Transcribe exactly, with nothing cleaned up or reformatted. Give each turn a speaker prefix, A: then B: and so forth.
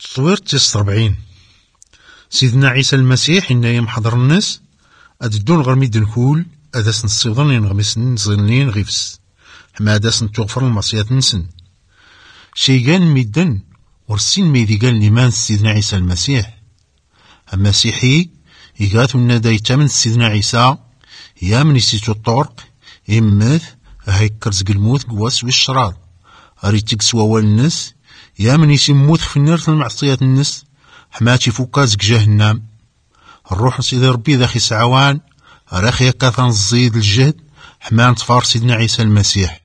A: تصوير تيس ربعين. سيدنا عيسى المسيح إنا يمحضر الناس أددون غرميد الكول أداس نصيضن ينغمس نزلنين غيفس حما أداس نتوغفر المصيات نسن شي قال ميدن ورسين ميدي قال لمان سيدنا عيسى المسيح المسيحي يقاتو النادا يتامن سيدنا عيسى يا من يسيتو الطرق يمث هيكر زق الموت قواس بالشرار أريتك سوا الناس يا من يسموت في النار المعصيات الناس حماتي فوكاز جهنم الروح سيدي ربي ذا خي سعوان راخي كاثن الزيد الجهد حمان تفار سيدنا عيسى المسيح.